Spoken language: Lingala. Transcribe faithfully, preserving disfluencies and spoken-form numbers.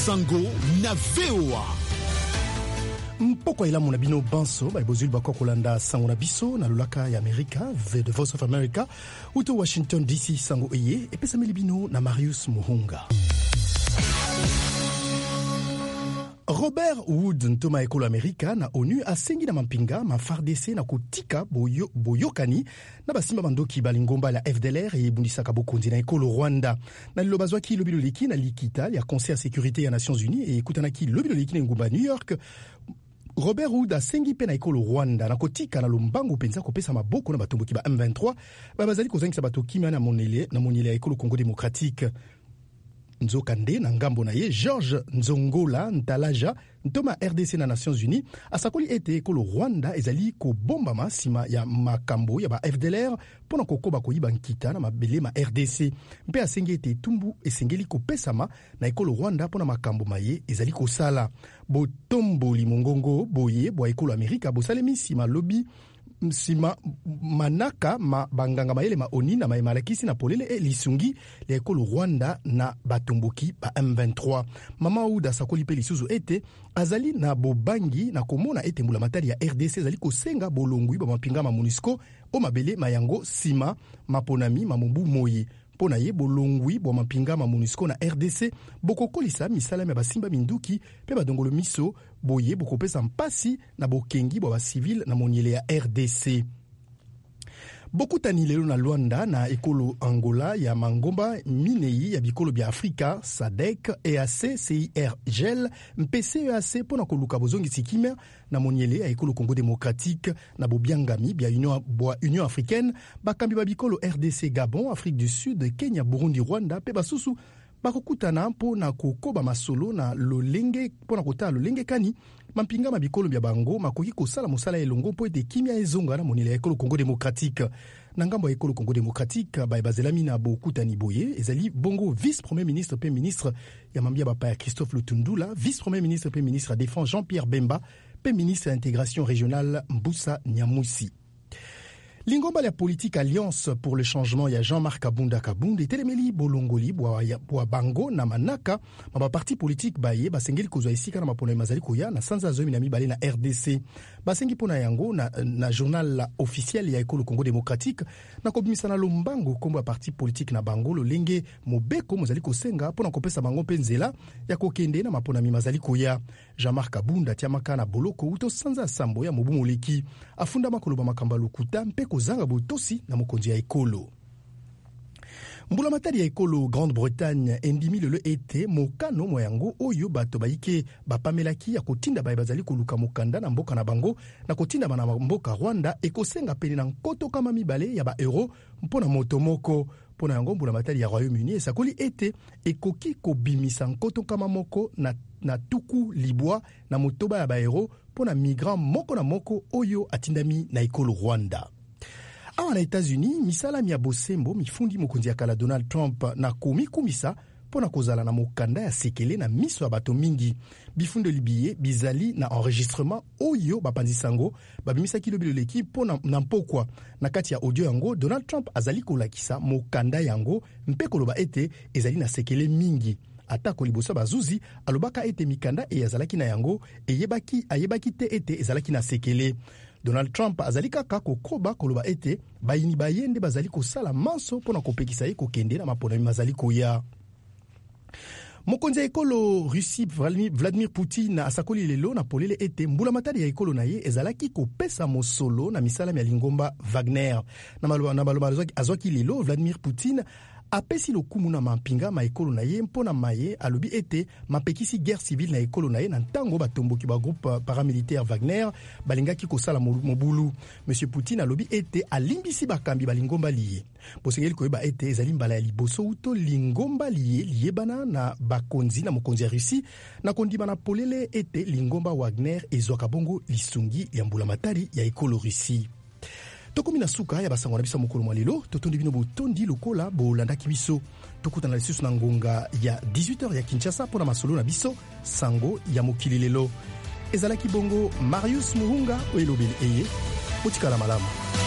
Sango na V O A. Mpoko ila muna bino banso ba ibozuli bako kolanda sango na biso na lulaka ya Amerika The Voice of America uto Washington D C sango eye epesa meli bino na Marius Muhunga. Robert Wood ntoma ekolo Amerika na ONU asengi na mampinga ma F A R D C na kotika boyo, boyokani na basimba bandoki balingomba la F D L R e bundisaka bokonzi na ekolo Rwanda. Na liloba zwaki lobilo leki na likita ya Conseil ya Sécurité ya Nations Unies e kutanaki lobilo leki na ngumba New York. Robert Wood asengi pe na ekolo Rwanda na kotika na lombango penza kopesa maboko na batomboki ba M vingt-trois ba bazali kozangisa bato kimia na monele na monele ya ekolo Congo démocratique. Nzokande na ngambo na ye George Nzongola Ntalaja ntoma R D C na Nations Unies asakoli ete ekolo Rwanda ezali ko bomba masima ya makambo ya ba F D L R pona kokoba koyiba nkita na mabele ma R D C mpe asengi ete tumbu esengeli kopesama na ekolo Rwanda pona makambo maye ezali kosala botomboli mongongo boye bwa ekolo Amerika bosalemi sima lobby Sima manaka ma banganga maele ma oni na maimalakisi na polele e lisungi le ekolo Rwanda na batomboki ba M vingt-trois. Mama Ouda sakoli pe lisuzu ete azali na bobangi na komona ete mbula matari ya R D C azali kosenga bolongwi ba mapinga ma MONUSCO o mabele mayango sima maponami mamubu moyi. Pona ye bolongwi bo mapinga ma MONUSCO na R D C bokokolisa misala ya basimba minduki pe badongolo miso boye bokopesa mpasi na bokengi bo ba civil na moniele ya R D C. Bokutani lelo na Luanda na ekolo Angola ya mangomba minei ya bikolo bya Afrika S A D C, E A C, C I R G L, M P C E A C pona koluka bozongi sikime na moniele ya ekolo Congo démocratique na bobiangami bya Union, Union africaine bakambi ba bikolo R D C, Gabon, Afrique du Sud, Kenya, Burundi, Rwanda pe basusu bakokutana mpo na kokoba masolo na lolenge pona kota lolenge kani mampinga mabikolo bya bango makoki kosala mosala elongo mpo ete kimia ezonga na monele ya ekolo Congo démocratique na ngambo ya ekolo Congo démocratique ba bazelami na bokutani boye ezali bongo vice premier ministre pe ministre ya mambia bapa ya Christophe Lutundula, vice premier ministre pe ministre à défense Jean-Pierre Bemba pe ministre à intégration régionale Mbusa Nyamusi. Lingomba la politique Alliance pour le changement ya Jean-Marc Kabunda Kabunda telemeli bolongoli bwa bwa bango na manaka ma parti politique baye basengeli kozwa isika na mapona mazali koya na sanza zomi na mibale na R D C basengi pona yango na, na journal officiel ya ekolo Congo démocratique na kobimisa na lombango kombo ya parti politique na bango lolenge mobeko mozali kosenga pona kopesa bango penzela ya kokende na mapona mazali koya. Jean-Marc Kabunda tiamaka na boloko uto sanza sambo ya mobu moleki afunda makoloba makamba lokuta mpe kozanga botosi na mokonzi ya ekolo. Mbula matari ya ekolo Grande-Bretagne endimi lelo ete mokano moyango oyo bato baike bapamelaki ya kotinda baye bazali koluka mokanda na mboka na bango na kotinda bana mboka Rwanda ekosenga pene na nkoto kama mibale ya ba euro mpona moto moko. Pona yango mbula matari ya Royaume-Uni esakoli ete ekoki kobimisa nkoto kama moko na, na tuku libwa na motoba ya ba euro pona migrant moko na moko oyo atindami na ekolo Rwanda. Awa na États-Unis misala ya bosembo mifundi mokonzi ya kala Donald Trump na komi kumisa pona kozala na mokanda ya sekele na miso ya bato mingi bifundo libiye bizali na enregistrement oyo bapanzisango babimisaki lobilo leki pona na mpokwa na kati ya audio yango Donald Trump azali kolakisa mokanda yango mpe koloba ete ezali na sekele mingi atako liboso bazuzi alobaka ete mikanda e azalaki na yango eyebaki ayebaki te ete ezalaki na sekele. Donald Trump azali kaka kokoba koloba ete bayini bayende bazali kosala manso pona kopekisa ye kokende na mapona mazali koya. Mokonzi ya ekolo Russie Vladimir Poutine asakoli lelo na polele ete mbula matari ya ekolo na ye ezalaki kopesa mosolo na misala ya lingomba Wagner. Na maloba na maloba azwaki lelo Vladimir Poutine apesi lokumu na mampinga ma ekolo na ye mpona maye alobi ete mapekisi guerre civile na ekolo na ye na ntango batomboki ba groupe paramilitaire Wagner balingaki kosala mobulu. Monsieur Poutine alobi ete alimbisi bakambi balingomba liye bosengeli koyeba ete ezali mbala ya liboso uto lingomba liye liyebana na bakonzi na mokonzi ya Russie na kondima na polele ete lingomba Wagner ezwaka bongo lisungi ya mbula matari ya ekolo Russie. Tokomi na suka ya basango na biso mokolo mwalelo totondi bino botondi lokola bolanda kibiso tokutana lisusu na ngonga ya dix-huit heures ya Kinshasa pona masolo na biso sango ya mokili lelo ezalaki bongo Marius Muhunga oyelobeli eye botikala malamu.